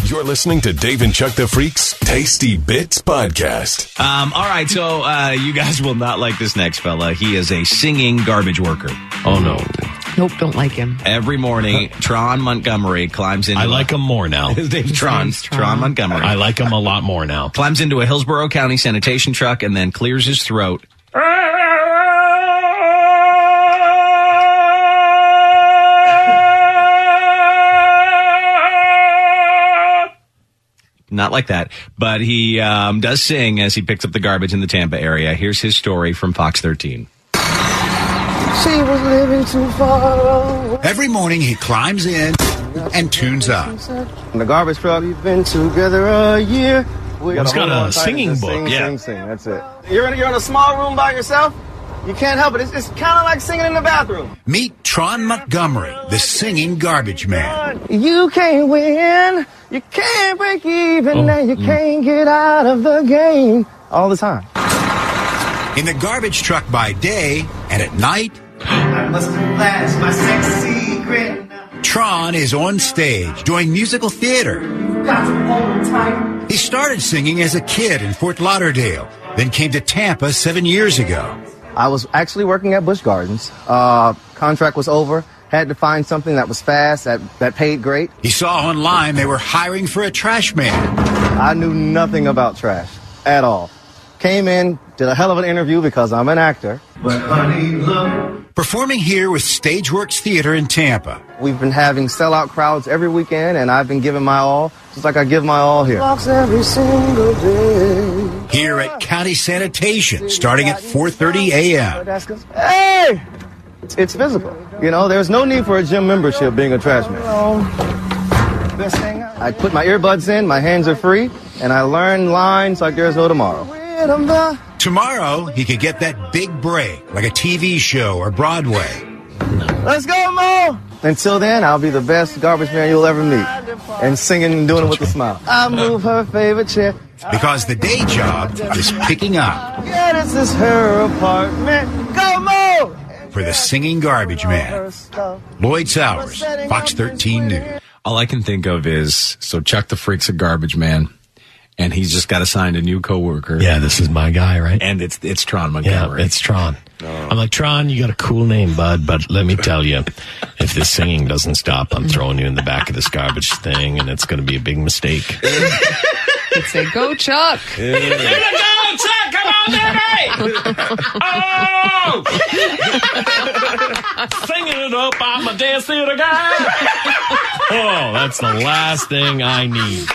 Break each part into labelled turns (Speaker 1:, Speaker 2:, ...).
Speaker 1: You're listening to Dave and Chuck the Freak's Tasty Bits Podcast.
Speaker 2: All right, so you guys will not like this next fella. He is a singing garbage worker.
Speaker 3: Oh, no.
Speaker 4: Nope, don't like him.
Speaker 2: Every morning, Tron Montgomery climbs into...
Speaker 3: I like him more now.
Speaker 2: His name's Tron Montgomery.
Speaker 3: I like him a lot more now.
Speaker 2: Climbs into a Hillsborough County sanitation truck and then clears his throat. Not like that, but he does sing as he picks up the garbage in the Tampa area. Here's his story from Fox 13.
Speaker 5: She was living too far away.
Speaker 6: Every morning he climbs in and tunes up.
Speaker 5: In the garbage truck, we've been together a year.
Speaker 3: He's got a singing book.
Speaker 5: Sing, that's it. You're in a small room by yourself? You can't help it. It's kind of like singing in the bathroom.
Speaker 6: Meet Tron Montgomery, the singing garbage man.
Speaker 5: You can't win. You can't break even. And you can't get out of the game. All the time.
Speaker 6: In the garbage truck by day and at night,
Speaker 5: I must have lost my sex secret.
Speaker 6: Tron is on stage doing musical theater.
Speaker 5: Got to hold tight.
Speaker 6: He started singing as a kid in Fort Lauderdale, then came to Tampa 7 years ago.
Speaker 5: I was actually working at Busch Gardens. Contract was over. Had to find something that was fast, that paid great.
Speaker 6: He saw online they were hiring for a trash man.
Speaker 5: I knew nothing about trash at all. Came in, did a hell of an interview because I'm an actor. But honey, look.
Speaker 6: Performing here with Stageworks Theater in Tampa.
Speaker 5: We've been having sellout crowds every weekend, and I've been giving my all, just like I give my all here. Every single day.
Speaker 6: Here at County Sanitation, starting at 4:30 a.m.
Speaker 5: Hey! It's physical. You know, there's no need for a gym membership being a trash man. I put my earbuds in, my hands are free, and I learn lines like there's no tomorrow.
Speaker 6: Tomorrow, he could get that big break, like a TV show or Broadway.
Speaker 5: Let's go, Mo! Until then, I'll be the best garbage man you'll ever meet. And singing and doing it with a smile. I move her favorite chair.
Speaker 6: Because the day job is picking up.
Speaker 5: Yeah, this is her apartment. Go, Mo!
Speaker 6: For the singing garbage man. Lloyd Sowers, Fox 13 News.
Speaker 2: All I can think of is, so Chuck the Freak's a garbage man, and he's just got assigned a new coworker.
Speaker 3: Yeah, this is my guy, right?
Speaker 2: And it's Tron Montgomery.
Speaker 3: Yeah, it's Tron. I'm like, Tron, you got a cool name, bud, but let me tell you, if this singing doesn't stop, I'm throwing you in the back of this garbage thing, and it's going to be a big mistake.
Speaker 4: Could say, go, Chuck.
Speaker 2: Go, Chuck! Come on, baby! Oh! Singing it up, I'm a dance theater guy.
Speaker 3: Oh, that's the last thing I need.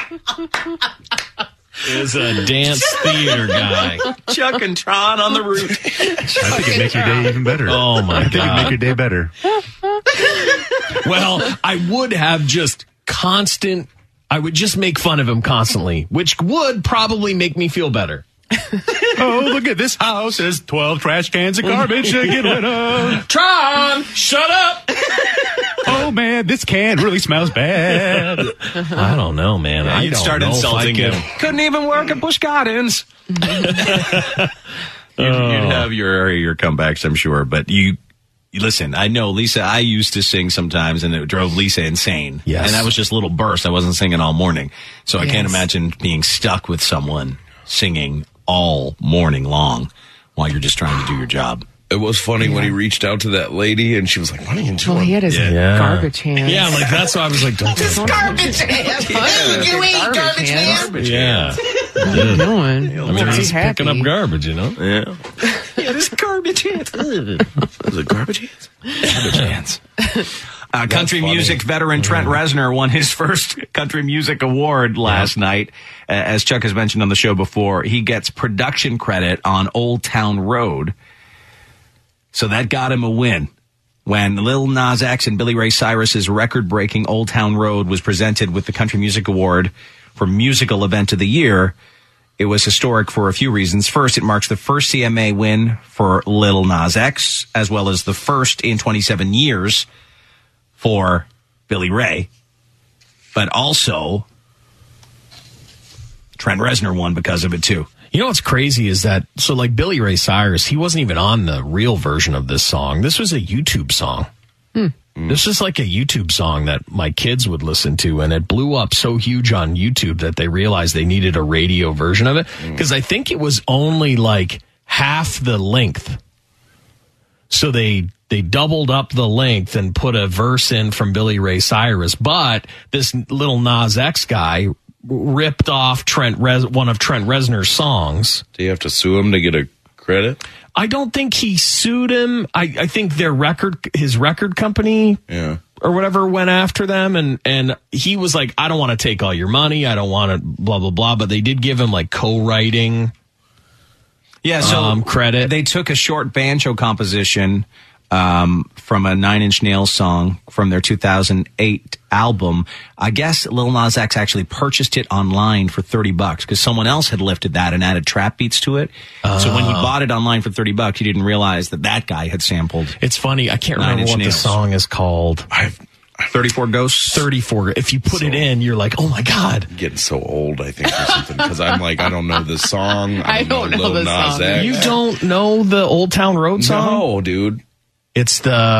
Speaker 3: Is a dance theater guy.
Speaker 2: Chuck and Tron on the route.
Speaker 7: I think it'd make your day even better.
Speaker 3: Oh, my God.
Speaker 7: It'd make your day better.
Speaker 3: Well, I would have just constant... I would just make fun of him constantly, which would probably make me feel better.
Speaker 7: Oh, look at this house. There's 12 trash cans of garbage to get rid of.
Speaker 3: Tron, shut up.
Speaker 7: Oh, man, this can really smells bad.
Speaker 3: I don't know, man.
Speaker 2: Yeah, you'd start insulting him. Couldn't even work at Busch Gardens. You'd have your comebacks, I'm sure, but you listen, I know, Lisa, I used to sing sometimes, and it drove Lisa insane.
Speaker 3: Yes.
Speaker 2: And that was just little bursts. I wasn't singing all morning. So I can't imagine being stuck with someone singing all morning long while you're just trying to do your job.
Speaker 8: It was funny when he reached out to that lady, and she was like, what are you doing?
Speaker 4: Well, he had his garbage hands.
Speaker 3: Yeah, like, that's why I was like, don't do that.
Speaker 4: Garbage hands. You eat garbage hands.
Speaker 3: Yeah.
Speaker 4: What are you doing?
Speaker 3: I mean, he's picking up garbage, you know?
Speaker 8: Yeah.
Speaker 2: Yeah, this garbage hands.
Speaker 8: Was it garbage hands?
Speaker 2: Garbage hands. Country music veteran Trent Reznor won his first Country Music Award last night. As Chuck has mentioned on the show before, he gets production credit on Old Town Road. So that got him a win. When Lil Nas X and Billy Ray Cyrus's record-breaking Old Town Road was presented with the Country Music Award for Musical Event of the Year, it was historic for a few reasons. First, it marks the first CMA win for Lil Nas X, as well as the first in 27 years for Billy Ray. But also, Trent Reznor won because of it, too.
Speaker 3: You know what's crazy is that, so like Billy Ray Cyrus, he wasn't even on the real version of this song. This was a YouTube song. This is like a YouTube song that my kids would listen to, and it blew up so huge on YouTube that they realized they needed a radio version of it, because I think it was only like half the length. So they doubled up the length and put a verse in from Billy Ray Cyrus, but this little Nas X guy ripped off one of Trent Reznor's songs.
Speaker 8: Do you have to sue him to get a credit?
Speaker 3: I don't think he sued him. I think his record company or whatever went after them, and he was like, I don't want to take all your money. I don't want to blah, blah, blah. But they did give him like co-writing credit.
Speaker 2: They took a short banjo composition from a Nine Inch Nails song from their 2008 album. I guess Lil Nas X actually purchased it online for $30 because someone else had lifted that and added trap beats to it. So when he bought it online for $30, he didn't realize that guy had sampled.
Speaker 3: It's funny. I can't remember what the song is called.
Speaker 2: 34 Ghosts?
Speaker 3: 34. If you put it in, you're like, oh my God.
Speaker 8: I'm getting so old, I think, or something, because I'm like, I don't know this song.
Speaker 4: I don't know
Speaker 8: Lil
Speaker 4: this
Speaker 8: Nas
Speaker 4: song.
Speaker 8: X.
Speaker 3: You don't know the Old Town Road song?
Speaker 8: No, dude.
Speaker 3: It's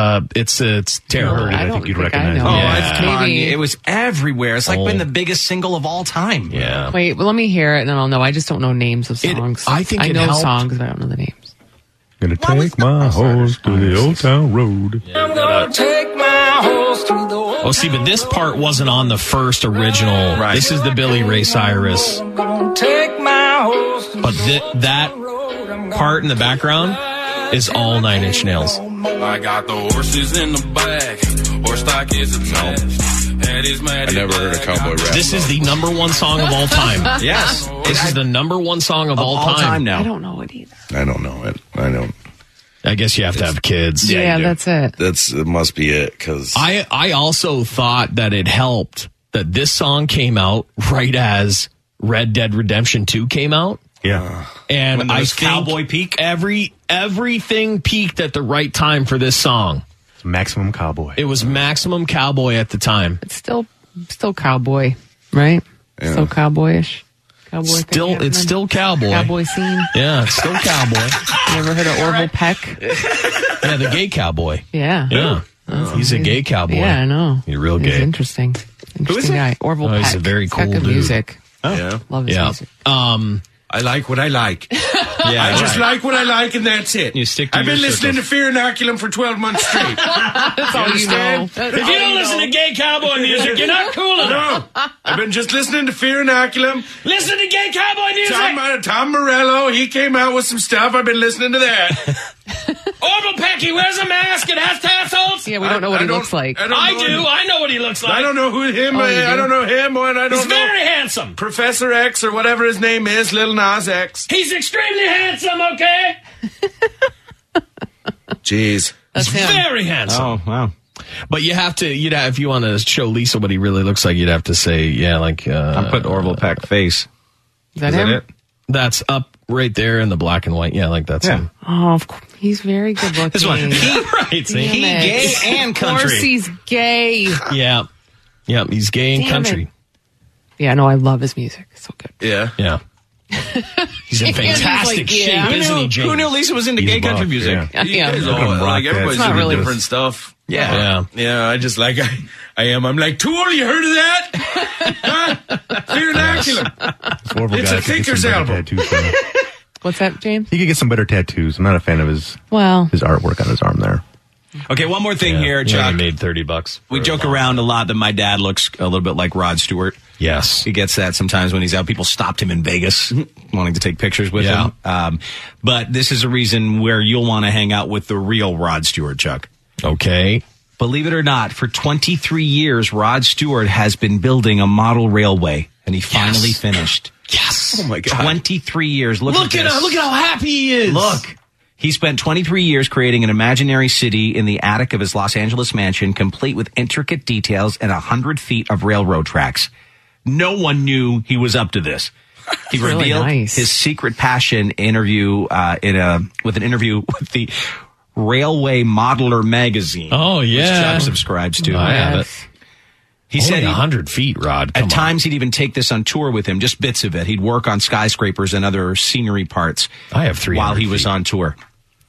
Speaker 3: Terror.
Speaker 4: I
Speaker 7: think you'd
Speaker 4: I
Speaker 7: recognize
Speaker 4: know.
Speaker 7: it.
Speaker 2: Oh, come on.
Speaker 4: Maybe.
Speaker 2: It was everywhere. It's like been the biggest single of all time.
Speaker 3: Yeah.
Speaker 4: Wait, well, let me hear it, and then I'll know. I just don't know names of songs.
Speaker 3: I think
Speaker 4: I
Speaker 3: it
Speaker 4: know
Speaker 3: helped.
Speaker 4: songs, but I don't know the names.
Speaker 7: Gonna take my horse to the Old Town Road.
Speaker 9: I'm gonna take my horse to the old
Speaker 3: Oh, see, but this part wasn't on the first original.
Speaker 2: Right.
Speaker 3: This is the Billy Ray Cyrus.
Speaker 9: I'm gonna take my horse to
Speaker 3: But that part in the background is all Nine Inch Nails.
Speaker 9: I got the horses in the back. Horse stock is attached. Head is mad.
Speaker 8: I never heard a cowboy rap.
Speaker 3: This is the number one song of all time.
Speaker 2: Yes.
Speaker 3: This is the number one song of all time.
Speaker 2: now.
Speaker 4: I don't know it either.
Speaker 8: I don't know it. I don't.
Speaker 3: I guess you have to have kids.
Speaker 4: Yeah, that's it.
Speaker 8: It must be it, because
Speaker 3: I also thought that it helped that this song came out right as Red Dead Redemption 2 came out.
Speaker 7: Yeah.
Speaker 3: And
Speaker 2: When there
Speaker 3: I
Speaker 2: was
Speaker 3: think
Speaker 2: Cowboy peak?
Speaker 3: everything peaked at the right time for this song.
Speaker 7: It's Maximum Cowboy.
Speaker 3: It was Maximum Cowboy at the time.
Speaker 4: It's still cowboy, right?
Speaker 8: Yeah.
Speaker 4: Still cowboyish. Cowboy thing
Speaker 3: It's
Speaker 4: happening.
Speaker 3: still cowboy.
Speaker 4: Cowboy scene.
Speaker 3: Yeah, it's still cowboy.
Speaker 4: You ever heard of Orville Peck?
Speaker 3: Yeah, the gay cowboy.
Speaker 4: Yeah.
Speaker 3: Yeah. He's a gay cowboy.
Speaker 4: Yeah, I know.
Speaker 3: He's real
Speaker 4: He's
Speaker 3: gay.
Speaker 4: interesting. Interesting guy. Orville
Speaker 3: Oh,
Speaker 4: Peck.
Speaker 3: he's a very cool
Speaker 4: Peck of
Speaker 3: dude.
Speaker 4: music.
Speaker 8: yeah.
Speaker 4: Love his
Speaker 3: Yeah.
Speaker 4: music.
Speaker 8: I like what I like.
Speaker 2: Yeah,
Speaker 8: I just like what I like, and that's it.
Speaker 2: You stick to
Speaker 8: I've been
Speaker 2: your
Speaker 8: listening
Speaker 2: circles.
Speaker 8: to Fear Inoculum for 12 months straight.
Speaker 4: That's all you know.
Speaker 8: understand?
Speaker 4: That's
Speaker 3: If
Speaker 4: all
Speaker 3: you don't listen
Speaker 4: know.
Speaker 3: to gay cowboy music, you're not cool enough.
Speaker 8: No, I've been just listening to Fear Inoculum.
Speaker 3: Listen to gay cowboy music.
Speaker 8: Tom Morello, he came out with some stuff. I've been listening to that.
Speaker 3: Orville Peck, he wears a mask and has tassels.
Speaker 4: Yeah, we don't know what he looks like.
Speaker 3: I do. I know what he looks like.
Speaker 8: I don't know who him.
Speaker 4: Oh, you do?
Speaker 8: I don't know him, or I don't
Speaker 3: He's
Speaker 8: know
Speaker 3: very handsome.
Speaker 8: Professor X or whatever his name is, Lil Nas X.
Speaker 3: He's extremely handsome, okay?
Speaker 8: Jeez.
Speaker 4: That's
Speaker 3: He's
Speaker 4: him.
Speaker 3: very handsome.
Speaker 2: Oh, wow.
Speaker 3: But if you want to show Lisa what he really looks like, you'd have to say, yeah, like...
Speaker 2: I put Orville Peck face.
Speaker 4: Is that
Speaker 2: Is
Speaker 4: him?
Speaker 2: that it?
Speaker 3: That's up right there in the black and white. Yeah, like that's
Speaker 2: Yeah.
Speaker 3: him.
Speaker 4: Oh, of course. He's very good looking.
Speaker 2: This one.
Speaker 3: Right. see?
Speaker 4: Damn
Speaker 2: He
Speaker 4: it.
Speaker 2: gay and
Speaker 4: Of course
Speaker 2: country.
Speaker 4: he's gay.
Speaker 3: Yeah. Yeah, he's gay and
Speaker 4: Damn
Speaker 3: country.
Speaker 4: it. Yeah, no, I love his music. It's so good.
Speaker 8: Yeah.
Speaker 3: Yeah. He's in
Speaker 4: He's
Speaker 3: fantastic
Speaker 4: like, yeah.
Speaker 3: shape, isn't he, James?
Speaker 2: Who knew Lisa was into
Speaker 7: He's
Speaker 2: gay country
Speaker 7: buff,
Speaker 2: music?
Speaker 7: yeah.
Speaker 8: You guys
Speaker 4: Yeah.
Speaker 8: all,
Speaker 7: Rock
Speaker 8: like
Speaker 7: that.
Speaker 8: everybody's
Speaker 4: It's not
Speaker 8: into
Speaker 4: really-
Speaker 8: different stuff.
Speaker 3: Yeah.
Speaker 8: Yeah, I just like I am. I'm like, Tool, you heard of that? Huh? Fear Inoculum. It's a Thinker's album.
Speaker 4: What's that, James?
Speaker 7: He could get some better tattoos. I'm not a fan of his
Speaker 4: Well,
Speaker 7: artwork on his arm there.
Speaker 2: Okay, one more thing here,
Speaker 3: He
Speaker 2: Chuck.
Speaker 3: only made $30.
Speaker 2: We joke around a lot that my dad looks a little bit like Rod Stewart.
Speaker 3: Yes.
Speaker 2: He gets that sometimes when he's out. People stopped him in Vegas wanting to take pictures with
Speaker 3: Yeah.
Speaker 2: him. But this is a reason where you'll want to hang out with the real Rod Stewart, Chuck.
Speaker 3: Okay.
Speaker 2: Believe it or not, for 23 years, Rod Stewart has been building a model railway, and he finally finished.
Speaker 3: Yes.
Speaker 8: Oh my God.
Speaker 2: 23 years. Look
Speaker 3: Look
Speaker 2: at
Speaker 3: at
Speaker 2: this.
Speaker 3: look at how happy he is.
Speaker 2: Look. He spent 23 years creating an imaginary city in the attic of his Los Angeles mansion, complete with intricate details and 100 feet of railroad tracks. No one knew he was up to this. He
Speaker 4: really
Speaker 2: revealed
Speaker 4: nice.
Speaker 2: his secret passion with an interview with the Railway Modeler magazine.
Speaker 3: Oh,
Speaker 2: which
Speaker 3: yeah.
Speaker 2: Chuck subscribes to.
Speaker 3: I have it.
Speaker 2: He
Speaker 3: Only
Speaker 2: said he-
Speaker 3: 100 feet, Rod. Come
Speaker 2: at times, he'd even take this on tour with him, just bits of it. He'd work on skyscrapers and other scenery parts
Speaker 3: I have 300
Speaker 2: while he was
Speaker 3: feet.
Speaker 2: on tour.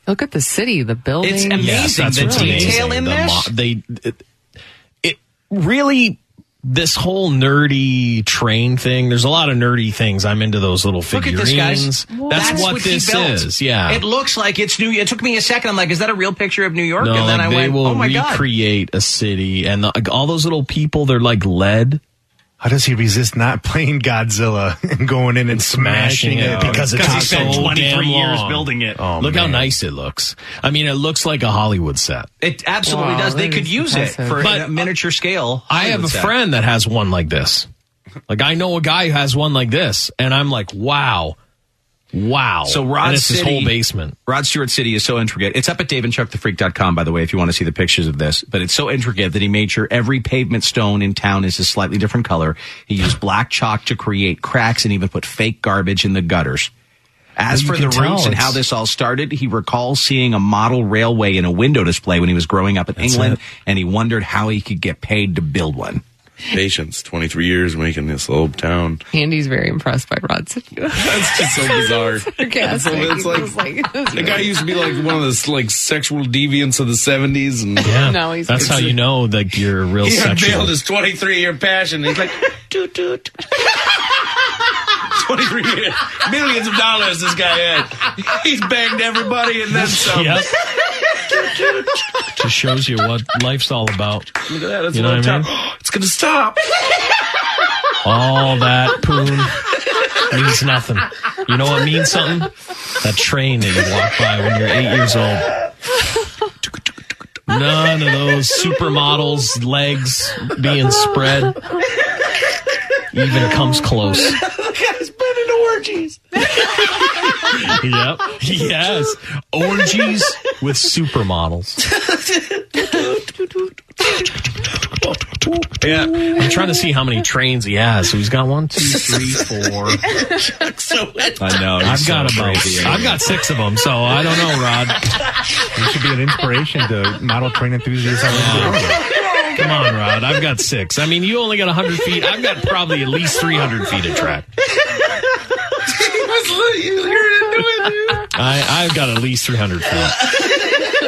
Speaker 4: Look at the city, the building.
Speaker 2: It's amazing.
Speaker 3: Yes, that's
Speaker 2: the
Speaker 3: what's
Speaker 2: detail
Speaker 3: amazing.
Speaker 2: in this.
Speaker 3: It really, this whole nerdy train thing, there's a lot of nerdy things. I'm into those little
Speaker 2: Look
Speaker 3: figurines.
Speaker 2: at this, guys.
Speaker 3: That's what
Speaker 2: he
Speaker 3: this
Speaker 2: built.
Speaker 3: is. Yeah.
Speaker 2: It looks like it's New. It took me a second. I'm like, is that a real picture of New York?
Speaker 3: No,
Speaker 2: and then
Speaker 3: like
Speaker 2: I
Speaker 3: they
Speaker 2: went,
Speaker 3: will
Speaker 2: oh my God.
Speaker 3: recreate a city, and all those little people, they're like lead.
Speaker 7: How does he resist not playing Godzilla and going in and smashing it?
Speaker 3: Because
Speaker 2: he
Speaker 3: it's
Speaker 2: spent
Speaker 3: so
Speaker 2: 23
Speaker 3: damn
Speaker 2: years
Speaker 3: long.
Speaker 2: building it.
Speaker 7: Oh,
Speaker 3: Look how
Speaker 7: man.
Speaker 3: nice it looks. I mean, it looks like a Hollywood set.
Speaker 2: It absolutely
Speaker 4: Wow,
Speaker 2: does. They
Speaker 4: that
Speaker 2: could
Speaker 4: is
Speaker 2: use it
Speaker 4: impressive.
Speaker 2: for
Speaker 3: But
Speaker 2: a miniature scale.
Speaker 3: I have a
Speaker 2: Hollywood set.
Speaker 3: friend that has one like this. Like, I know a guy who has one like this, and I'm like, wow.
Speaker 2: So Rod
Speaker 3: and it's
Speaker 2: City,
Speaker 3: his whole basement.
Speaker 2: Rod Stewart City is so intricate. It's up at daveandchuckthefreak.com, by the way, if you want to see the pictures of this. But it's so intricate that he made sure every pavement stone in town is a slightly different color. He used black chalk to create cracks and even put fake garbage in the gutters. As
Speaker 3: You
Speaker 2: for
Speaker 3: can
Speaker 2: the
Speaker 3: tell
Speaker 2: roots and
Speaker 3: it's-
Speaker 2: how this all started, he recalls seeing a model railway in a window display when he was growing up in England,
Speaker 3: it.
Speaker 2: and he wondered how he could get paid to build one.
Speaker 8: Patience, 23 years making this little town.
Speaker 4: Andy's very impressed by Rod City.
Speaker 8: That's just so bizarre.
Speaker 4: Sarcastic.
Speaker 8: It's
Speaker 4: The
Speaker 8: the guy used to be like one of the like sexual deviants of the 70s, and
Speaker 3: Yeah,
Speaker 4: No, he's-
Speaker 3: that's how you know like you're a real
Speaker 8: he
Speaker 3: sexual.
Speaker 8: unveiled his 23-year passion. He's like, toot toot. 23 years, millions of dollars. This guy had. He's banged everybody and then some.
Speaker 3: Yep. Just shows you what life's all about.
Speaker 8: Look at that. That's
Speaker 3: You know
Speaker 8: a
Speaker 3: what I
Speaker 8: little
Speaker 3: mean?
Speaker 8: town. It's gonna stop.
Speaker 3: All that poon means nothing. You know what means something? That train that you walk by when you're 8 years old. None of those supermodels' legs being spread even comes close.
Speaker 8: The guy's been in orgies.
Speaker 3: Yep. Yes. Orgies with supermodels. Yeah. I'm trying to see how many trains he has. So he's got 1, 2, 3, 4.
Speaker 2: I know.
Speaker 3: I've got 6 of them, so I don't know, Rod.
Speaker 7: You should be an inspiration to model train enthusiasts all over the world.
Speaker 3: Come on, Rod. I've got 6. I mean, you only got 100 feet. I've got probably at least 300 feet of track. I've got at least 300 feet.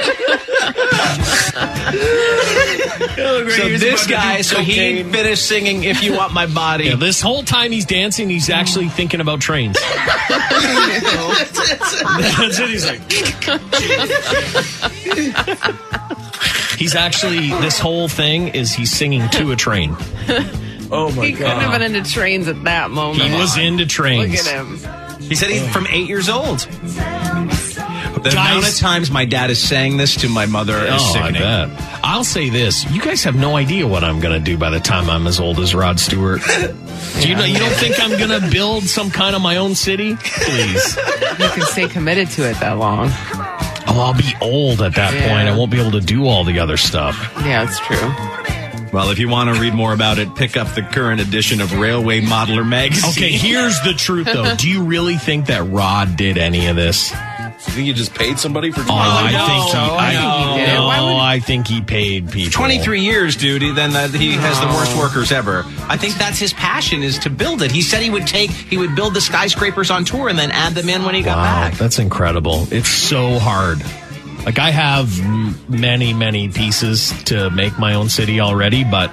Speaker 2: So this guy, so he finished singing "If You Want My Body."
Speaker 3: Yeah, this whole time he's dancing, he's actually thinking about trains. That's it. He's like, he's actually, this whole thing is he's singing to a train.
Speaker 8: Oh my
Speaker 4: He couldn't have been into trains at that moment.
Speaker 3: He was into trains.
Speaker 4: Look at him.
Speaker 2: He said he's from 8 years old. The amount of times my dad is saying this to my mother is
Speaker 3: Oh, I
Speaker 2: sickening.
Speaker 3: bet. I'll say this. You guys have no idea what I'm going to do by the time I'm as old as Rod Stewart. You don't think I'm going to build some kind of my own city? Please.
Speaker 4: You can stay committed to it that long.
Speaker 3: Oh, I'll be old at that
Speaker 4: Yeah.
Speaker 3: point. I won't be able to do all the other stuff.
Speaker 4: Yeah, it's true.
Speaker 2: Well, if you want to read more about it, pick up the current edition of Railway Modeler magazine.
Speaker 3: Okay, here's the truth, though. Do you really think that Rod did any of this?
Speaker 8: You think you just paid somebody for?
Speaker 3: Oh, I
Speaker 4: Why
Speaker 3: think he paid people.
Speaker 2: 23 years, dude. Then he has the worst workers ever. I think that's his passion, is to build it. He said he would build the skyscrapers on tour and then add them in when he got
Speaker 3: Wow,
Speaker 2: back.
Speaker 3: that's incredible. It's so hard. Like, I have many, many pieces to make my own city already, but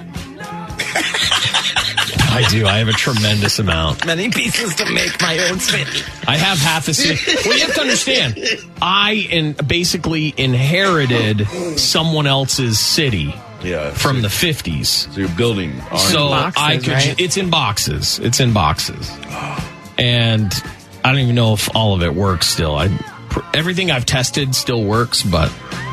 Speaker 3: I do. I have a tremendous amount.
Speaker 2: Many pieces to make my own city.
Speaker 3: I have half a city. Well, you have to understand, I basically inherited someone else's city from the 50s.
Speaker 8: So you're building.
Speaker 3: So
Speaker 4: boxes,
Speaker 3: I could.
Speaker 4: right?
Speaker 3: It's in boxes. It's in boxes, and I don't even know if all of it works still. Everything I've tested still works, but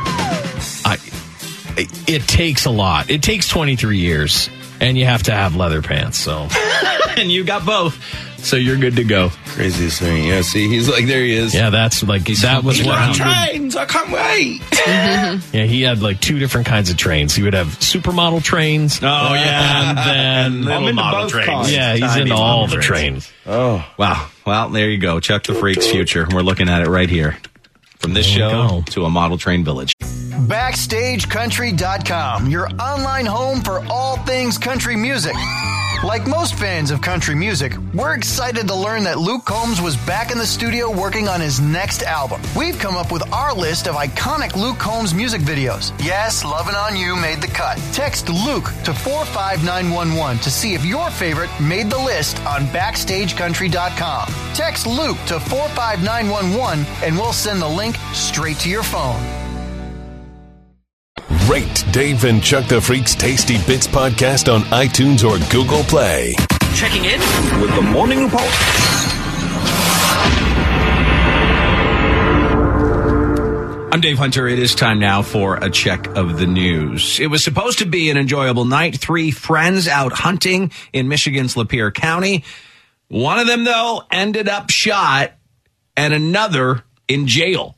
Speaker 3: it takes a lot. It takes 23 years, and you have to have leather pants. So,
Speaker 2: And you got both. So you're good to go.
Speaker 8: Craziest thing. Yeah, see, he's like, there he is.
Speaker 3: yeah, that's like that was what he would,
Speaker 8: Trains, I can't wait.
Speaker 3: yeah, he had like 2 different kinds of trains. He would have supermodel trains.
Speaker 2: Oh, yeah.
Speaker 3: and then
Speaker 2: little
Speaker 7: into
Speaker 2: model
Speaker 7: both
Speaker 2: trains.
Speaker 7: kinds.
Speaker 3: yeah, he's
Speaker 2: Tiny
Speaker 3: into all
Speaker 2: model
Speaker 3: the trains.
Speaker 8: Oh,
Speaker 2: Wow. Well, there you go. Chuck the Freak's future. We're looking at it right here. From this
Speaker 3: There we
Speaker 2: show
Speaker 3: go.
Speaker 2: to a model train village.
Speaker 10: BackstageCountry.com, your online home for all things country music. Like most fans of country music, we're excited to learn that Luke Combs was back in the studio working on his next album. We've come up with our list of iconic Luke Combs music videos. Yes, Lovin' On You made the cut. Text Luke to 45911 to see if your favorite made the list on BackstageCountry.com. Text Luke to 45911 and we'll send the link straight to your phone.
Speaker 1: Rate Dave and Chuck the Freak's Tasty Bits podcast on iTunes or Google Play.
Speaker 11: Checking in with the Morning Report.
Speaker 2: I'm Dave Hunter. It is time now for a check of the news. It was supposed to be an enjoyable night. 3 friends out hunting in Michigan's Lapeer County. One of them, though, ended up shot and another in jail.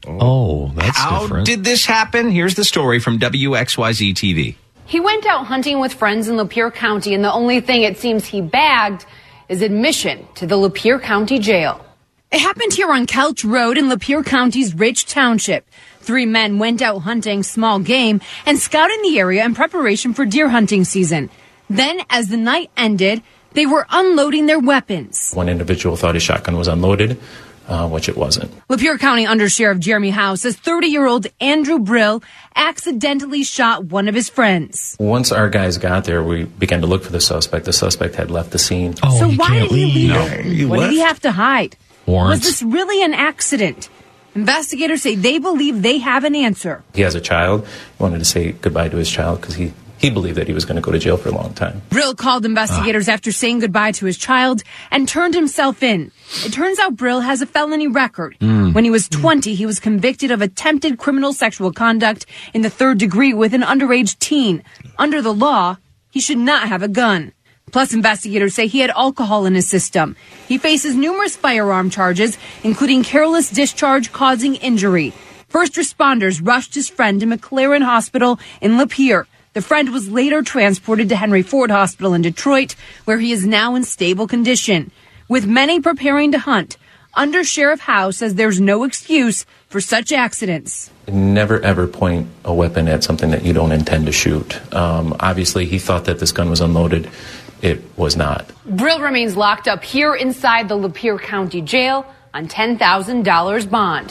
Speaker 3: Oh, that's different.
Speaker 2: How did this happen? Here's the story from WXYZ TV.
Speaker 12: He went out hunting with friends in Lapeer County, and the only thing it seems he bagged is admission to the Lapeer County Jail. It happened here on Couch Road in Lapeer County's Ridge Township. 3 men went out hunting small game and scouting the area in preparation for deer hunting season. Then, as the night ended, they were unloading their weapons.
Speaker 13: One individual thought his shotgun was unloaded, which it wasn't.
Speaker 12: Lapeer County Undersheriff Jeremy House says 30-year-old Andrew Brill accidentally shot one of his friends.
Speaker 13: Once our guys got there, we began to look for the suspect. The suspect had left the scene.
Speaker 12: Oh, so why did he leave? What did he have to hide?
Speaker 3: Warrants.
Speaker 12: Was this really an accident? Investigators say they believe they have an answer.
Speaker 13: He has a child. He wanted to say goodbye to his child because he believed that he was going to go to jail for a long time.
Speaker 12: Brill called investigators after saying goodbye to his child and turned himself in. It turns out Brill has a felony record. When he was 20, he was convicted of attempted criminal sexual conduct in the 3rd degree with an underage teen. Under the law, he should not have a gun. Plus, investigators say he had alcohol in his system. He faces numerous firearm charges, including careless discharge causing injury. First responders rushed his friend to McLaren Hospital in Lapeer. The friend was later transported to Henry Ford Hospital in Detroit, where he is now in stable condition. With many preparing to hunt, Undersheriff House says there's no excuse for such accidents.
Speaker 13: Never, ever point a weapon at something that you don't intend to shoot. Obviously, he thought that this gun was unloaded. It was not.
Speaker 12: Brill remains locked up here inside the Lapeer County Jail on $10,000 bond.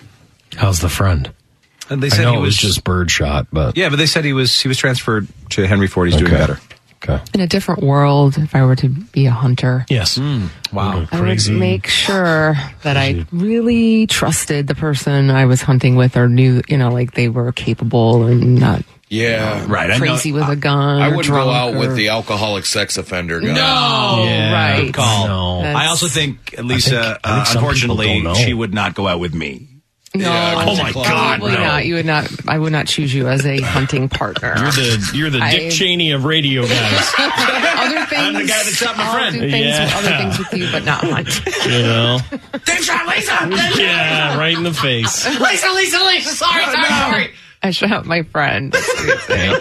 Speaker 3: How's the friend?
Speaker 2: And they said
Speaker 3: I know
Speaker 2: he
Speaker 3: it was just birdshot, but
Speaker 2: yeah, but they said he was transferred to Henry Ford. He's doing better.
Speaker 3: Okay.
Speaker 4: In a different world, if I were to be a hunter.
Speaker 3: Yes.
Speaker 2: Wow.
Speaker 4: I would make sure that I really trusted the person I was hunting with or knew, like they were capable and not
Speaker 2: right.
Speaker 4: crazy with a gun.
Speaker 8: I
Speaker 4: or
Speaker 8: wouldn't
Speaker 4: drunk
Speaker 8: go out
Speaker 4: or...
Speaker 8: with the alcoholic sex offender guy.
Speaker 2: No.
Speaker 3: Yeah,
Speaker 4: right.
Speaker 2: Good call.
Speaker 3: No.
Speaker 2: I also think Lisa,
Speaker 3: I think some
Speaker 2: unfortunately,
Speaker 3: people don't know.
Speaker 2: she would not go out with me.
Speaker 4: No,
Speaker 8: Oh my God,
Speaker 4: probably
Speaker 8: no.
Speaker 4: not. You would not. I would not choose you as a hunting partner.
Speaker 3: You're the Dick Cheney of radio guys.
Speaker 4: Other things.
Speaker 2: I'm the guy that shot my friend.
Speaker 4: I'll do things, other things with you, but not hunt.
Speaker 3: You know?
Speaker 2: They shot Lisa!
Speaker 3: Yeah, right in the face.
Speaker 2: Lisa! Sorry.
Speaker 4: I shot my friend. That's what you're saying.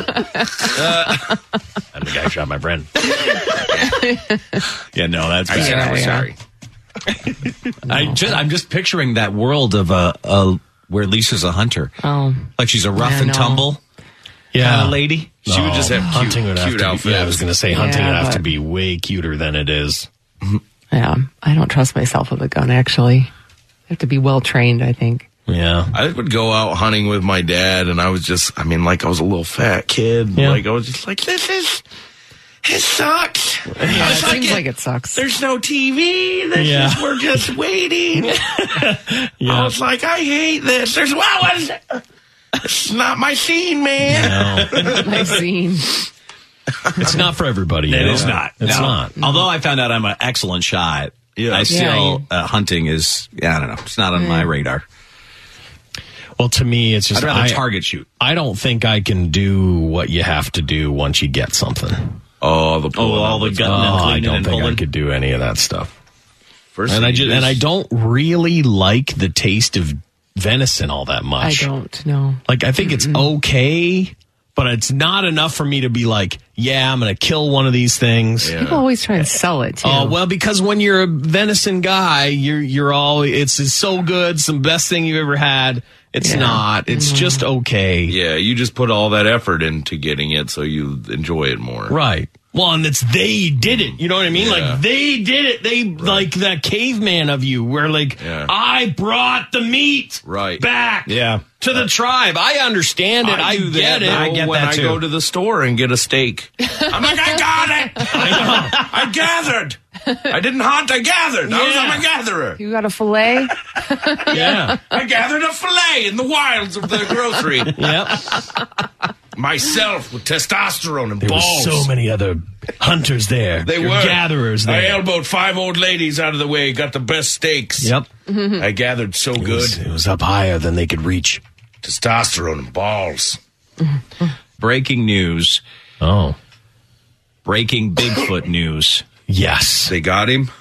Speaker 3: I'm the guy who shot my friend. Yeah, no, that's bad.
Speaker 4: Yeah.
Speaker 2: Sorry. I'm just picturing that world of where Lisa's a hunter.
Speaker 4: Oh,
Speaker 2: like she's a rough and tumble lady.
Speaker 8: She would just have
Speaker 3: hunting would have
Speaker 8: cute
Speaker 3: to
Speaker 8: outfits.
Speaker 3: be, I was going to say hunting
Speaker 4: Yeah,
Speaker 3: would have
Speaker 4: but-
Speaker 3: to be way cuter than it is.
Speaker 4: yeah. I don't trust myself with a gun. Actually, I have to be well trained. I think.
Speaker 3: Yeah.
Speaker 8: I would go out hunting with my dad, and I was just, I was a little fat kid.
Speaker 3: Yeah.
Speaker 8: Like, I was just like, it sucks.
Speaker 4: Yeah, it seems like it sucks.
Speaker 8: There's no TV. We're just waiting. I was like, I hate this. It's not my scene, man.
Speaker 3: No.
Speaker 4: My scene.
Speaker 3: It's not for everybody.
Speaker 2: It is not.
Speaker 3: It's
Speaker 2: No.
Speaker 3: not.
Speaker 2: Although I found out I'm an excellent shot. I still, hunting is, I don't know. It's not on my radar.
Speaker 3: Well, to me, it's just
Speaker 2: I'd rather target shoot.
Speaker 3: I don't think I can do what you have to do once you get something.
Speaker 2: All the gutting and cleaning
Speaker 3: I don't
Speaker 2: and
Speaker 3: think
Speaker 2: pulling.
Speaker 3: I could do any of that stuff.
Speaker 8: First
Speaker 3: And
Speaker 8: thing
Speaker 3: I don't really like the taste of venison all that
Speaker 4: I
Speaker 3: much.
Speaker 4: don't know.
Speaker 3: Like, I think it's okay, but it's not enough for me to be like, yeah, I'm going to kill one of these things.
Speaker 8: Yeah.
Speaker 4: People always try and sell it too.
Speaker 3: Oh, well, because when you're a venison guy, you're all, it's so good, it's the best thing you've ever had. It's not. It's just okay.
Speaker 8: Yeah, you just put all that effort into getting it, so you enjoy it more.
Speaker 3: Right. Well, and it's they did it. You know what I mean?
Speaker 8: Yeah.
Speaker 3: Like, they did it. They, like, that caveman of you where, like, I brought the meat back to the tribe. I understand it. I get it.
Speaker 8: I get when that too. I go to the store and get a steak. I'm like, I got it. I gathered. I didn't hunt, I gathered. I'm a gatherer.
Speaker 4: You got a fillet?
Speaker 8: I gathered a fillet in the wilds of the grocery.
Speaker 3: Yep.
Speaker 8: Myself with testosterone and
Speaker 3: There
Speaker 8: balls.
Speaker 3: were so many other hunters there.
Speaker 8: They
Speaker 3: were
Speaker 8: gatherers
Speaker 3: there.
Speaker 8: I elbowed 5 old ladies out of the way, got the best steaks.
Speaker 3: Yep.
Speaker 8: I gathered so good.
Speaker 3: It was up higher than they could reach.
Speaker 8: Testosterone and balls.
Speaker 2: Breaking news.
Speaker 3: Oh.
Speaker 2: Breaking Bigfoot news.
Speaker 3: Yes.
Speaker 8: They got him?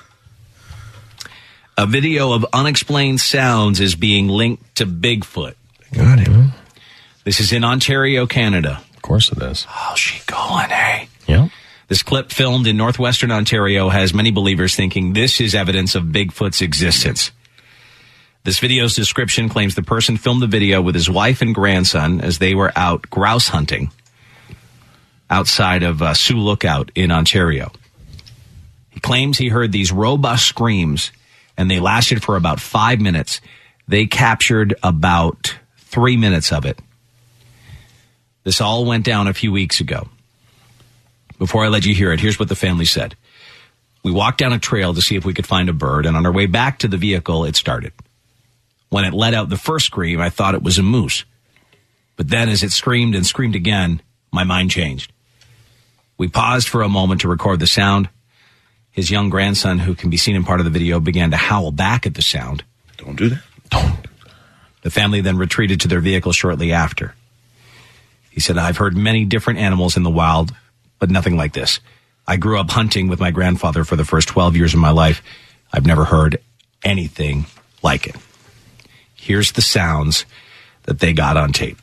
Speaker 2: A video of unexplained sounds is being linked to Bigfoot.
Speaker 8: They got him.
Speaker 2: This is in Ontario, Canada.
Speaker 3: Of course it is.
Speaker 2: How's she going, eh?
Speaker 3: Yeah.
Speaker 2: This clip filmed in northwestern Ontario has many believers thinking this is evidence of Bigfoot's existence. This video's description claims the person filmed the video with his wife and grandson as they were out grouse hunting outside of Sioux Lookout in Ontario. He claims he heard these robust screams, and they lasted for about 5 minutes. They captured about 3 minutes of it. This all went down a few weeks ago. Before I let you hear it, here's what the family said. We walked down a trail to see if we could find a bird, and on our way back to the vehicle, it started. When it let out the first scream, I thought it was a moose. But then as it screamed and screamed again, my mind changed. We paused for a moment to record the sound. His young grandson, who can be seen in part of the video, began to howl back at the sound.
Speaker 8: Don't do that.
Speaker 2: Don't. The family then retreated to their vehicle shortly after. He said, I've heard many different animals in the wild, but nothing like this. I grew up hunting with my grandfather for the first 12 years of my life. I've never heard anything like it. Here's the sounds that they got on tape.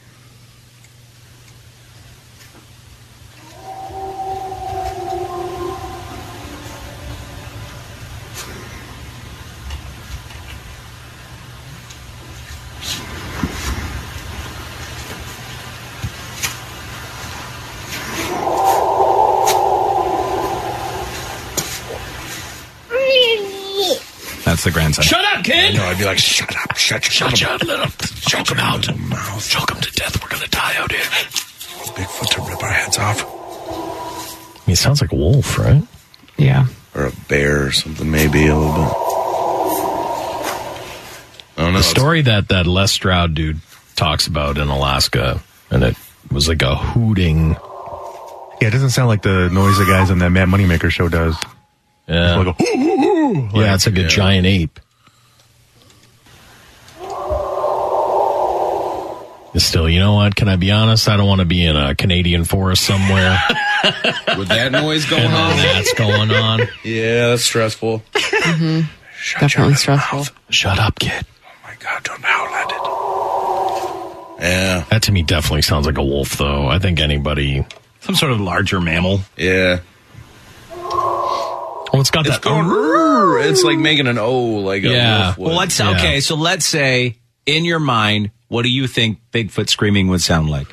Speaker 2: That's the grandson.
Speaker 3: Shut up, kid!
Speaker 8: No, I'd be like, shut up, shut
Speaker 3: Let him choke him out. Choke him to death. We're gonna die out here.
Speaker 8: Bigfoot to rip our heads off.
Speaker 3: I mean, it sounds like a wolf, right?
Speaker 4: Yeah.
Speaker 8: Or a bear or something, maybe a little bit. I don't know.
Speaker 3: The story that Les Stroud dude talks about in Alaska, and it was like a hooting.
Speaker 7: Yeah, it doesn't sound like the noise the guys on that Matt Moneymaker show does.
Speaker 3: Yeah.
Speaker 7: It's like a,
Speaker 3: Yeah, it's like a giant ape. Still, you know what? Can I be honest? I don't want to be in a Canadian forest somewhere.
Speaker 8: With that noise going on?
Speaker 3: That's going on.
Speaker 8: Yeah, that's stressful.
Speaker 4: Mm-hmm. Definitely stressful.
Speaker 3: Shut up, kid.
Speaker 8: Oh my God, don't howl at it. Yeah.
Speaker 3: That to me definitely sounds like a wolf, though. I think anybody...
Speaker 2: Some sort of larger mammal.
Speaker 8: Yeah.
Speaker 3: Well, it's got
Speaker 8: It's
Speaker 3: that...
Speaker 8: going, it's like making an O, like a wolf would.
Speaker 2: Well, okay, so let's say, in your mind, what do you think Bigfoot screaming would sound like?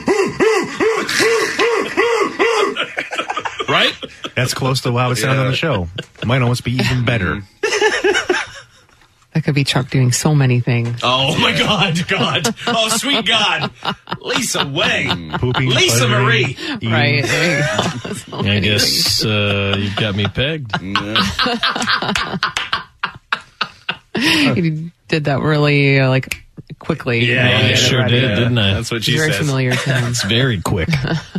Speaker 3: Right?
Speaker 7: That's close to how it sounded on the show. It might almost be even better.
Speaker 4: That could be Chuck doing so many things.
Speaker 2: Oh, my God. Oh, sweet God. Lisa Wang.
Speaker 7: Pooping,
Speaker 2: Lisa Marie.
Speaker 4: Right. There you go. So
Speaker 3: I
Speaker 4: many
Speaker 3: guess you've got me pegged.
Speaker 4: You did that really, quickly.
Speaker 3: Yeah, I sure did, didn't I?
Speaker 2: That's what she
Speaker 4: Very
Speaker 2: says.
Speaker 4: familiar to him.
Speaker 3: It's very quick.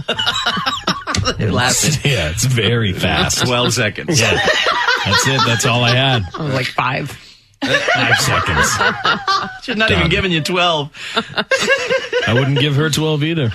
Speaker 2: It lasted.
Speaker 3: Yeah, it's very fast.
Speaker 2: 12 seconds.
Speaker 3: Yeah. That's it. That's all I had.
Speaker 4: I was like 5.
Speaker 3: 5 seconds.
Speaker 2: She's not even giving you 12.
Speaker 3: I wouldn't give her 12 either.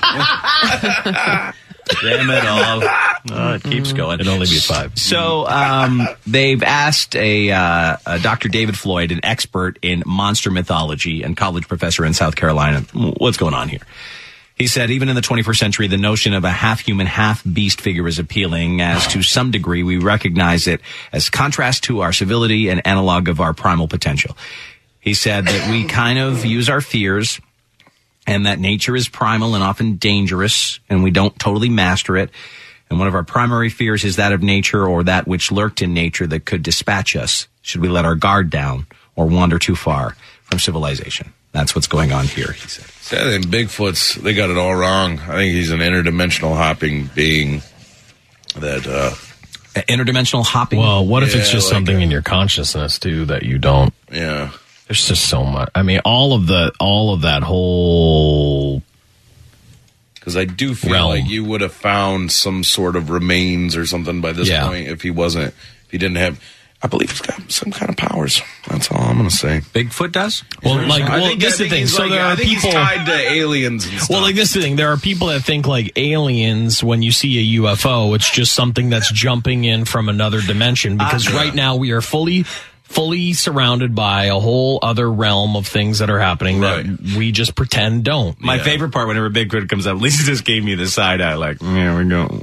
Speaker 2: Damn it all. It keeps going.
Speaker 3: It'd only be 5.
Speaker 2: So they've asked a Dr. David Floyd, an expert in monster mythology and college professor in South Carolina, what's going on here? He said, even in the 21st century, the notion of a half-human, half-beast figure is appealing, as to some degree we recognize it as contrast to our civility and analog of our primal potential. He said that we kind of use our fears and that nature is primal and often dangerous, and we don't totally master it. And one of our primary fears is that of nature or that which lurked in nature that could dispatch us should we let our guard down or wander too far from civilization. That's what's going on here, he said.
Speaker 8: See, I think Bigfoot's, they got it all wrong. I think he's an interdimensional hopping being that...
Speaker 2: interdimensional hopping?
Speaker 3: Well, what if it's just something in your consciousness, too, that you don't...
Speaker 8: Yeah.
Speaker 3: There's just so much. I mean, all of that whole...
Speaker 8: Because I do feel like you would have found some sort of remains or something by this point if he didn't have... I believe he's got some kind of powers. That's all I'm going to say.
Speaker 2: Bigfoot does?
Speaker 3: This is the thing. So there are people
Speaker 8: he's tied to aliens and stuff.
Speaker 3: Well, like this is the thing. There are people that think like aliens, when you see a UFO, it's just something that's jumping in from another dimension. Because right now we are fully surrounded by a whole other realm of things that are happening that we just pretend don't.
Speaker 2: My favorite part whenever Bigfoot comes up, Lisa just gave me the side eye like, yeah, we go.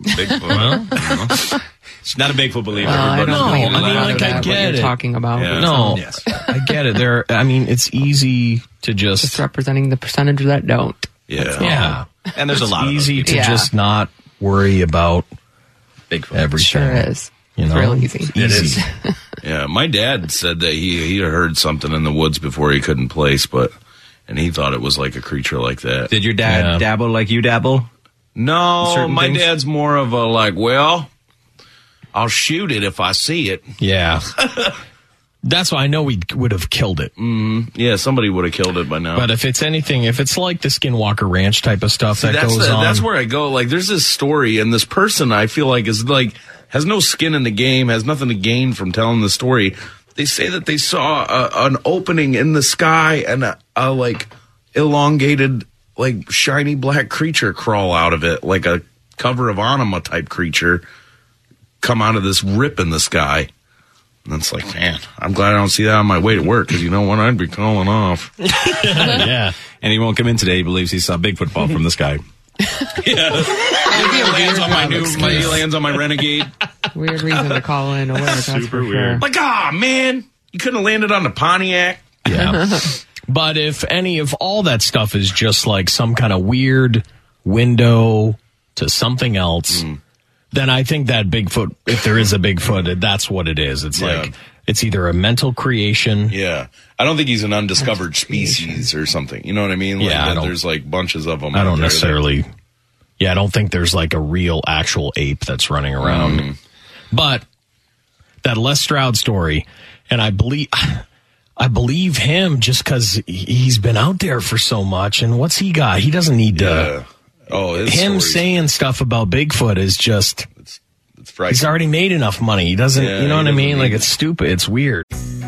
Speaker 2: Bigfoot. She's not a Bigfoot believer.
Speaker 4: I get
Speaker 2: what
Speaker 4: you're talking about.
Speaker 3: Yeah. No, I get it. It's easy to just
Speaker 4: representing the percentage that don't.
Speaker 3: Yeah.
Speaker 2: And there's a lot.
Speaker 3: It's easy to just not worry about
Speaker 2: Bigfoot.
Speaker 3: Everything.
Speaker 4: Sure is.
Speaker 3: You know?
Speaker 4: It's real easy.
Speaker 3: It is.
Speaker 8: Yeah, my dad said that he heard something in the woods before he couldn't place, and he thought it was like a creature like that.
Speaker 2: Did your dad dabble like you dabble?
Speaker 8: No, my dad's more of a like, well, I'll shoot it if I see it.
Speaker 3: Yeah. That's why I know we would have killed it.
Speaker 8: Yeah, somebody would have killed it by now.
Speaker 3: But if it's like the Skinwalker Ranch type of stuff goes on.
Speaker 8: That's where I go. Like, there's this story, and this person I feel like is like, has no skin in the game, has nothing to gain from telling the story. They say that they saw an opening in the sky and a like elongated, like shiny black creature crawl out of it, like a cover of Anima type creature come out of this rip in the sky. And it's like, man, I'm glad I don't see that on my way to work, because you know what? I'd be calling off.
Speaker 2: Yeah. And he won't come in today. He believes he saw Bigfoot fall from the sky.
Speaker 8: Yeah. He lands on my Renegade.
Speaker 4: Weird reason to call in a work. That's
Speaker 8: super
Speaker 4: weird.
Speaker 8: Like, man, you couldn't have landed on the Pontiac.
Speaker 3: Yeah. But if any of all that stuff is just like some kind of weird window to something else, then I think that Bigfoot, if there is a Bigfoot, that's what it is. It's like, it's either a mental creation.
Speaker 8: Yeah. I don't think he's an undiscovered species or something. You know what I mean? Like, there's like bunches of them.
Speaker 3: I don't necessarily. Yeah, I don't think there's like a real actual ape that's running around. But that Les Stroud story, and I believe him just because he's been out there for so much. And what's he got? He doesn't need to. Him saying stuff about Bigfoot is just.
Speaker 8: It's frightening.
Speaker 3: He's already made enough money. He doesn't. You know what I mean? Like, it's stupid. It's weird.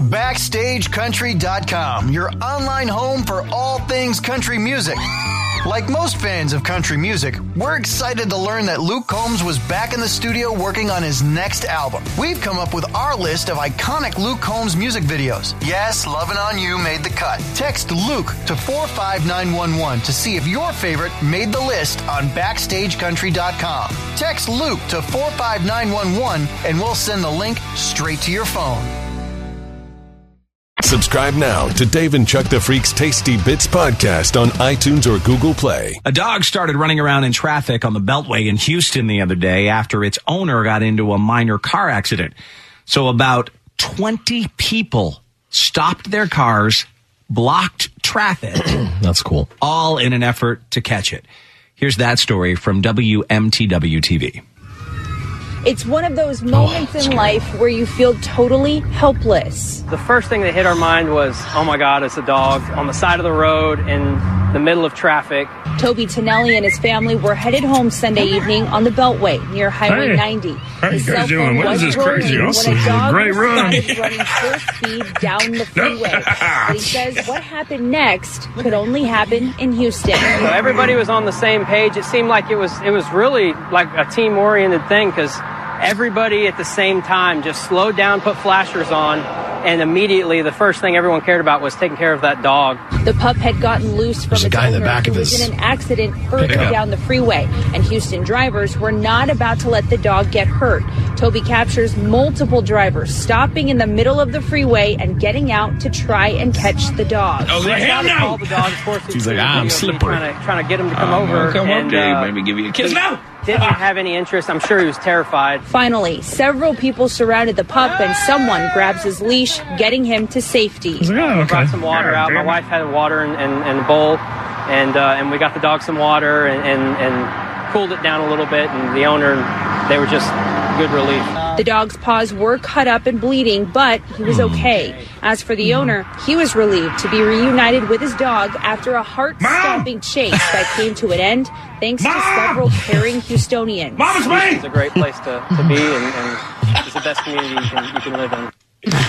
Speaker 10: BackstageCountry.com, your online home for all things country music. Like most fans of country music, we're excited to learn that Luke Combs was back in the studio working on his next album. We've come up with our list of iconic Luke Combs music videos. Yes, Lovin' On You made the cut. Text Luke to 45911 to see if your favorite made the list on BackstageCountry.com. Text Luke to 45911 and we'll send the link straight to your phone.
Speaker 1: Subscribe now to Dave and Chuck the Freak's Tasty Bits podcast on iTunes or Google Play.
Speaker 2: A dog started running around in traffic on the Beltway in Houston the other day after its owner got into a minor car accident. So about 20 people stopped their cars, blocked traffic.
Speaker 3: That's cool.
Speaker 2: All in an effort to catch it. Here's that story from WMTW TV.
Speaker 14: It's one of those moments in life where you feel totally helpless.
Speaker 15: The first thing that hit our mind was, oh my God, it's a dog on the side of the road in the middle of traffic.
Speaker 14: Toby Tonelli and his family were headed home Sunday evening on the Beltway near Highway 90.
Speaker 16: How you guys doing? What is this crazy? This is a great run.
Speaker 14: Running full speed down the freeway. But he says what happened next could only happen in Houston.
Speaker 15: So everybody was on the same page. It seemed like it was really like a team-oriented thing, because everybody at the same time just slowed down, put flashers on, and immediately the first thing everyone cared about was taking care of that dog.
Speaker 14: The pup had gotten loose from its owner who was in an accident further down the freeway, and Houston drivers were not about to let the dog get hurt. Toby captures multiple drivers stopping in the middle of the freeway and getting out to try and catch the dog.
Speaker 15: Oh, hell no!
Speaker 3: She's like, I'm slippery.
Speaker 15: Trying to get him to come over.
Speaker 8: Come on, Dave. Maybe give you a kiss now.
Speaker 15: didn't have any interest. I'm sure he was terrified.
Speaker 14: Finally, several people surrounded the pup and someone grabs his leash, getting him to safety.
Speaker 15: We brought some water out. My wife had water in a bowl, and we got the dog some water and cooled it down a little bit, and the owner, they were just good relief.
Speaker 14: The dog's paws were cut up and bleeding, but he was okay. As for the owner, he was relieved to be reunited with his dog after a heart-stopping chase that came to an end thanks to several caring Houstonians.
Speaker 15: It's a great place to be, and it's the best community you can live in.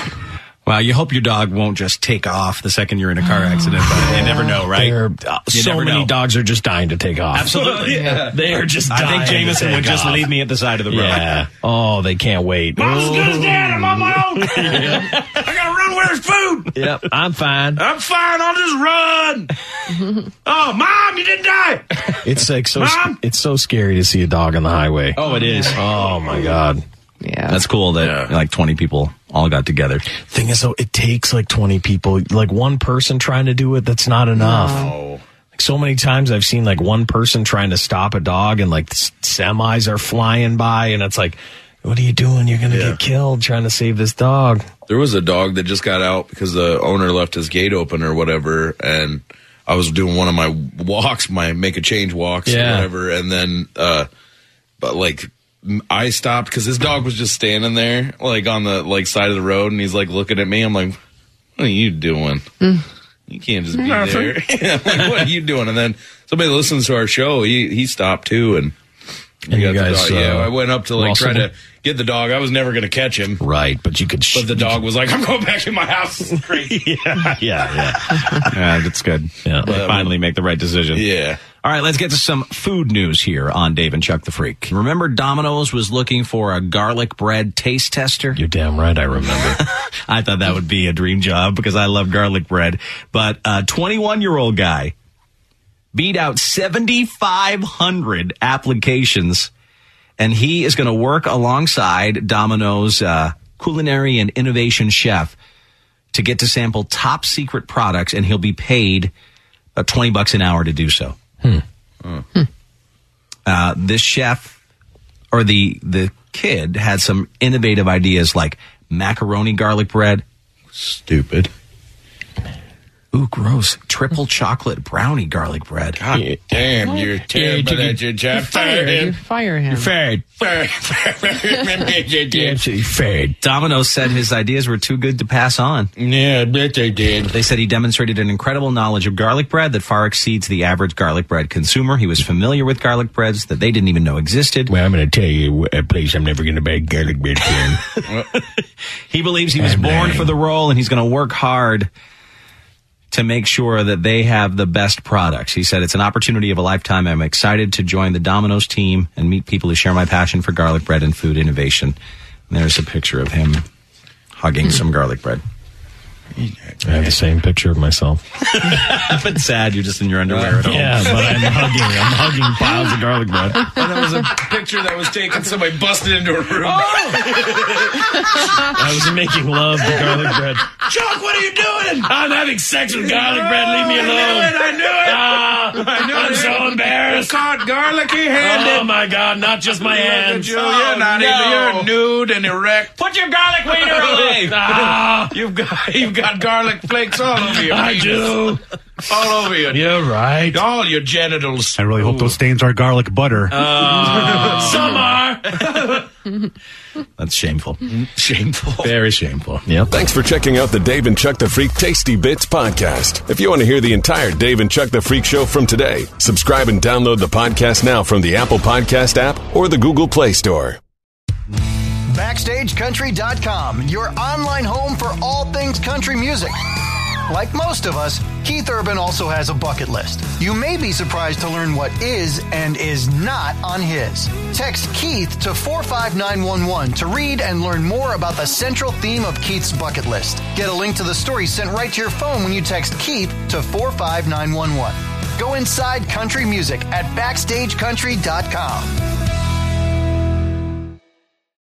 Speaker 2: Well, you hope your dog won't just take off the second you're in a car accident, but you never know, right?
Speaker 3: So many dogs are just dying to take off.
Speaker 2: Absolutely.
Speaker 3: Yeah. They are just dying.
Speaker 2: I think Jameson would just leave me at the side of the road.
Speaker 3: Yeah. Oh, they can't wait.
Speaker 8: Mom's good as Dad. I'm on my own. I gotta run where there's food.
Speaker 3: Yep, I'm fine.
Speaker 8: I'm fine. I'll just run. Oh, Mom, you didn't die.
Speaker 3: It's like it's so scary to see a dog on the highway.
Speaker 2: Oh, it is.
Speaker 3: Oh my God.
Speaker 4: Yeah.
Speaker 2: That's cool that like 20 people all got together.
Speaker 3: Thing is, though, it takes like 20 people, like one person trying to do it. That's not enough.
Speaker 8: No.
Speaker 3: Like so many times I've seen like one person trying to stop a dog and like semis are flying by and it's like, what are you doing? You're going to get killed trying to save this dog.
Speaker 8: There was a dog that just got out because the owner left his gate open or whatever. And I was doing one of my walks, my make a change walks or whatever. And then, but like, I stopped because his dog was just standing there, like on the side of the road, and he's like looking at me. I'm like, "What are you doing? You can't just be there." I'm like, "What are you doing?" And then somebody that listens to our show, he stopped too, and
Speaker 3: you guys,
Speaker 8: I went up to try to get the dog. I was never going to catch him,
Speaker 3: right? But you could.
Speaker 8: But the dog was like, "I'm going back to my house." This is great.
Speaker 2: Yeah, that's good.
Speaker 3: Yeah,
Speaker 2: finally make the right decision.
Speaker 8: Yeah.
Speaker 2: All right, let's get to some food news here on Dave and Chuck the Freak. Remember Domino's was looking for a garlic bread taste tester?
Speaker 3: You're damn right, I remember.
Speaker 2: I thought that would be a dream job because I love garlic bread. But a 21-year-old guy beat out 7,500 applications, and he is going to work alongside Domino's culinary and innovation chef to get to sample top secret products, and he'll be paid $20 an hour to do so. This chef or the kid had some innovative ideas like macaroni garlic bread.
Speaker 8: Stupid.
Speaker 2: Ooh, gross. Triple chocolate brownie garlic bread.
Speaker 8: God damn, you're terrible at your job.
Speaker 4: You fire him.
Speaker 3: You're fired. Absolutely fired.
Speaker 2: Domino's said his ideas were too good to pass on.
Speaker 8: Yeah, I bet they did.
Speaker 2: They said he demonstrated an incredible knowledge of garlic bread that far exceeds the average garlic bread consumer. He was familiar with garlic breads that they didn't even know existed.
Speaker 3: Well, I'm going to tell you a place I'm never going to buy garlic bread from.
Speaker 2: He believes he was born for the role, and he's going to work hard to make sure that they have the best products. He said, it's an opportunity of a lifetime. I'm excited to join the Domino's team and meet people who share my passion for garlic bread and food innovation. And there's a picture of him hugging some garlic bread.
Speaker 3: I have the same picture of myself.
Speaker 2: But sad, you're just in your underwear at home.
Speaker 3: Yeah, but I'm hugging piles of garlic bread.
Speaker 8: And that was a picture that was taken. Somebody busted into a room.
Speaker 3: I was making love to garlic bread.
Speaker 8: Chuck, what are you doing?
Speaker 3: I'm having sex with garlic bread. Leave me alone.
Speaker 8: I knew it.
Speaker 3: I'm so embarrassed.
Speaker 8: Caught garlic-handed.
Speaker 3: Oh my God! Not just my hands.
Speaker 8: You're not even. You're nude and erect.
Speaker 2: Put your garlic wiener away.
Speaker 8: You've got garlic flakes all over you.
Speaker 3: I do.
Speaker 8: All over you.
Speaker 3: You're right.
Speaker 8: All your genitals.
Speaker 7: I really hope those stains are garlic butter.
Speaker 3: Some are.
Speaker 2: That's shameful.
Speaker 8: Shameful.
Speaker 2: Very shameful.
Speaker 3: Yep.
Speaker 1: Thanks for checking out the Dave and Chuck the Freak Tasty Bits podcast. If you want to hear the entire Dave and Chuck the Freak show from today, subscribe and download the podcast now from the Apple Podcast app or the Google Play Store.
Speaker 10: BackstageCountry.com, your online home for all things country music. Like most of us, Keith Urban also has a bucket list. You may be surprised to learn what is and is not on his. Text Keith to 45911 to read and learn more about the central theme of Keith's bucket list. Get a link to the story sent right to your phone when you text Keith to 45911. Go inside country music at BackstageCountry.com.